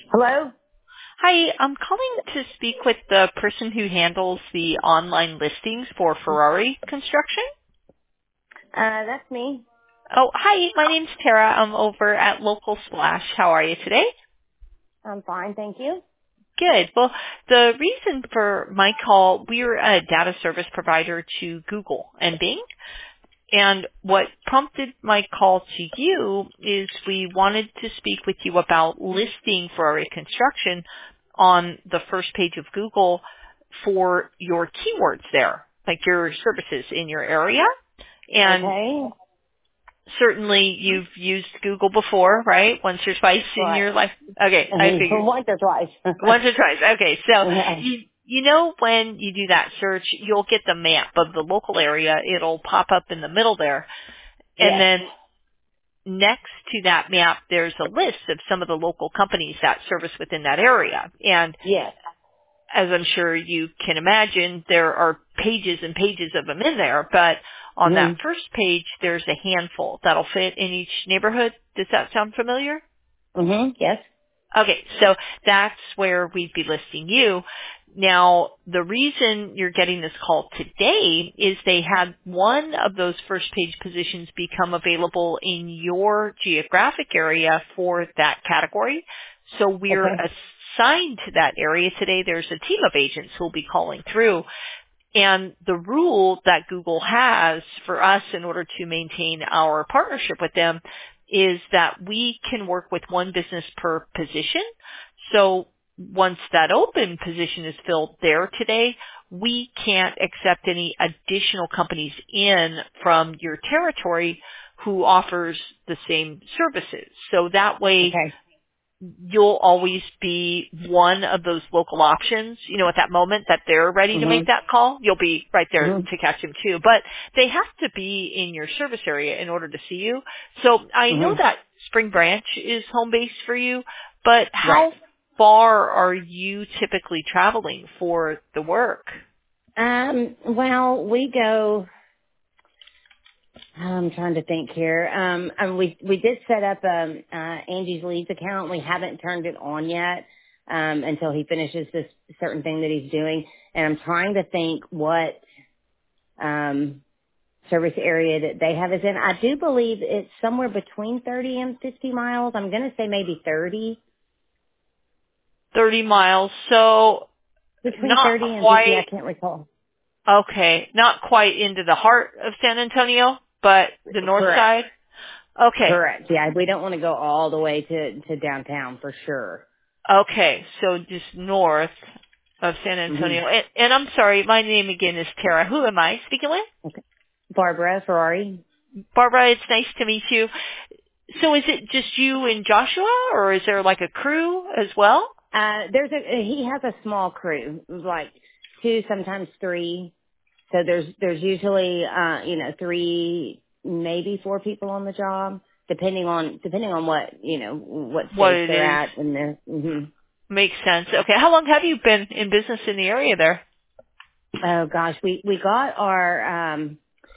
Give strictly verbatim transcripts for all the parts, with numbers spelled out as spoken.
Hello? Hi, I'm calling to speak with the person who handles the online listings for Ferrari Construction. Uh, that's me. Oh, hi, my name's Tara. I'm over at Local Splash. How are you today? I'm fine, thank you. Good. Well, the reason for my call, we're a data service provider to Google and Bing. And what prompted my call to you is we wanted to speak with you about listing Ferrari Construction on the first page of Google for your keywords there, like your services in your area. And Okay. certainly you've used Google before, right? Once or twice in Right. your life. Okay, I figured. Once or twice. Once or twice. Okay, so Okay. you you know when you do that search, you'll get the map of the local area. It'll pop up in the middle there. And Yes. then next to that map, there's a list of some of the local companies that service within that area. And Yes. as I'm sure you can imagine, there are pages and pages of them in there. But on that Mm-hmm. first page, there's a handful that'll fit in each neighborhood. Does that sound familiar? Mm-hmm. Yes. Okay, so that's where we'd be listing you. Now, the reason you're getting this call today is they had one of those first page positions become available in your geographic area for that category. So we're Okay. assigned to that area today. There's a team of agents who will be calling through. And the rule that Google has for us in order to maintain our partnership with them is that we can work with one business per position. So once that open position is filled there today, we can't accept any additional companies in from your territory who offers the same services. So that way Okay. you'll always be one of those local options. You know, at that moment that they're ready to make Mm-hmm. that call, you'll be right there Mm-hmm. to catch them too. But they have to be in your service area in order to see you. So I know Mm-hmm. that Spring Branch is home base for you, but Right. how far are you typically traveling for the work? Um, well, we go, I'm trying to think here. Um, and we, we did set up, um, uh, Angie's Leads account. We haven't turned it on yet, um, until he finishes this certain thing that he's doing. And I'm trying to think what, um, service area that they have is in. I do believe it's somewhere between thirty and fifty miles. I'm going to say maybe thirty. thirty miles. So Between not thirty and fifty, quite, I can't recall. okay, not quite into the heart of San Antonio, but the north Correct. side. Okay. Correct. Yeah, we don't want to go all the way to, to downtown for sure. Okay, so just north of San hmm Antonio. And, and I'm sorry, my name again is Tara. Who am I speaking with? Okay. Barbara, Ferrari. Barbara, it's nice to meet you. So is it just you and Joshua, or is there like a crew as well? Uh, there's a, he has a small crew, like two, sometimes three. So there's, there's usually, uh, you know, three, maybe four people on the job, depending on, depending on what, you know, what What stage it they're is at and they're, hmm makes sense. Okay, how long have you been in business in the area there? Oh gosh, we, we got our, um,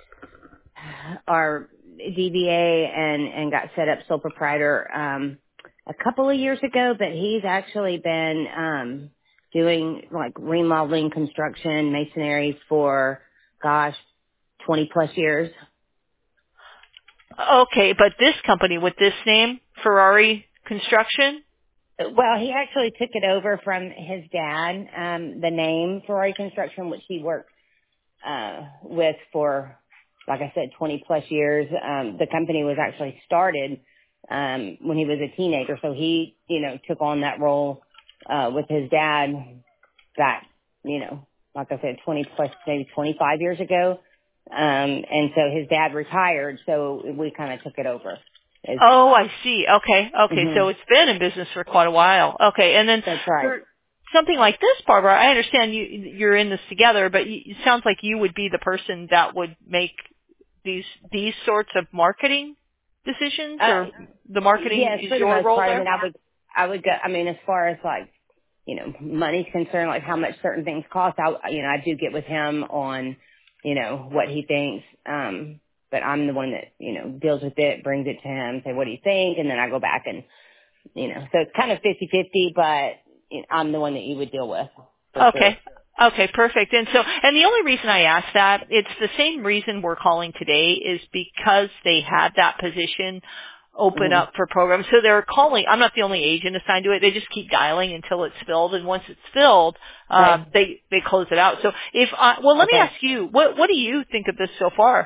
our D B A and, and got set up sole proprietor, um, a couple of years ago, but he's actually been, um, doing like remodeling, construction, masonry for, gosh, twenty plus years. Okay, but this company with this name, Ferrari Construction? Well, he actually took it over from his dad, um, the name Ferrari Construction, which he worked uh, with for, like I said, twenty plus years. Um, the company was actually started um, when he was a teenager, so he, you know, took on that role uh, with his dad back, you know, like I said, twenty plus, maybe twenty-five years ago. Um, and so his dad retired, so we kind of took it over. It's, Oh, I see. Okay. Okay. hmm So it's been in business for quite a while. Okay. And then That's right. for something like this, Barbara, I understand you, you're in this together, but you, it sounds like you would be the person that would make these, these sorts of marketing decisions, Uh, or the marketing yes, is for the your most role part. I there? mean, I would, I would go, I mean, as far as like, you know, money's concerned, like how much certain things cost, I, you know, I do get with him on, you know, what he thinks. Um, but I'm the one that, you know, deals with it, brings it to him, say, what do you think? And then I go back and, you know, so it's kind of fifty-fifty, but you know, I'm the one that you would deal with. Okay. Sure. Okay, perfect. And so, and the only reason I asked that, it's the same reason we're calling today is because they had that position open Mm-hmm. up for programs. So they're calling, I'm not the only agent assigned to it. They just keep dialing until it's filled. And once it's filled, um, Right. they, they close it out. So if I, well, let me Okay. ask you, what, what do you think of this so far?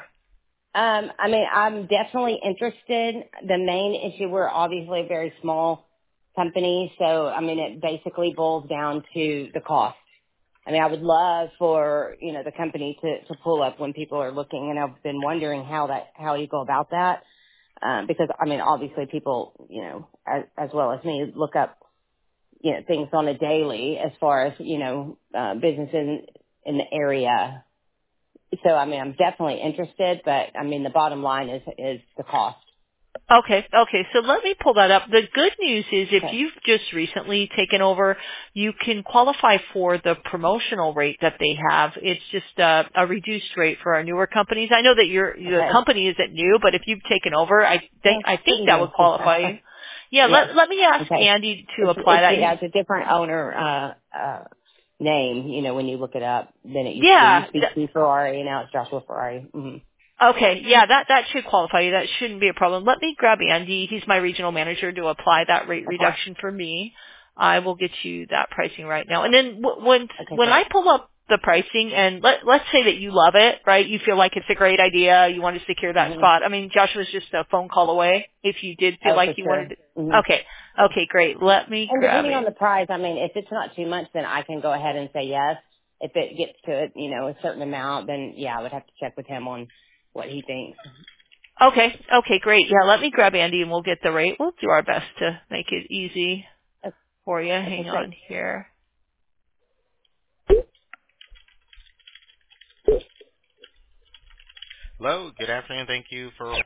Um, I mean, I'm definitely interested. The main issue, we're obviously a very small company, so I mean, it basically boils down to the cost. I mean, I would love for, you know, the company to, to pull up when people are looking, and I've been wondering how that, how you go about that. Um, because I mean, obviously people, you know, as, as well as me look up, you know, things on a daily as far as, you know, uh, businesses in, in the area. So, I mean, I'm definitely interested, but I mean, the bottom line is, is the cost. Okay, okay. So let me pull that up. The good news is if Okay. you've just recently taken over, you can qualify for the promotional rate that they have. It's just uh, a reduced rate for our newer companies. I know that your your Okay. company isn't new, but if you've taken over, I think Well, I think pretty that would new. qualify you. Yeah, Yes. let let me ask Okay. Andy to It's, apply it's, that. yeah, He, it's a different owner, uh, uh, name, you know, when you look it up than it used to be. It used yeah. to be Steve Ferrari, and now it's Joshua Ferrari. Mm-hmm. Okay, yeah, that that should qualify you. That shouldn't be a problem. Let me grab Andy. He's my regional manager to apply that rate Okay. reduction for me. I will get you that pricing right now. And then w- when Okay, when great. I pull up the pricing, and let let's say that you love it, right? You feel like it's a great idea. You want to secure that Mm-hmm. spot. I mean, Joshua's just a phone call away. If you did feel Oh, like for you wanted sure. to. Mm-hmm. Okay, okay, great. Let me And grab depending it. on the price, I mean, if it's not too much, then I can go ahead and say yes. If it gets to, you know, a certain amount, then yeah, I would have to check with him on what he thinks. Okay, okay, great. Yeah, let me grab Andy, and we'll get the rate. We'll do our best to make it easy for you. Okay, Hang great. on here. Hello, good afternoon. Thank you for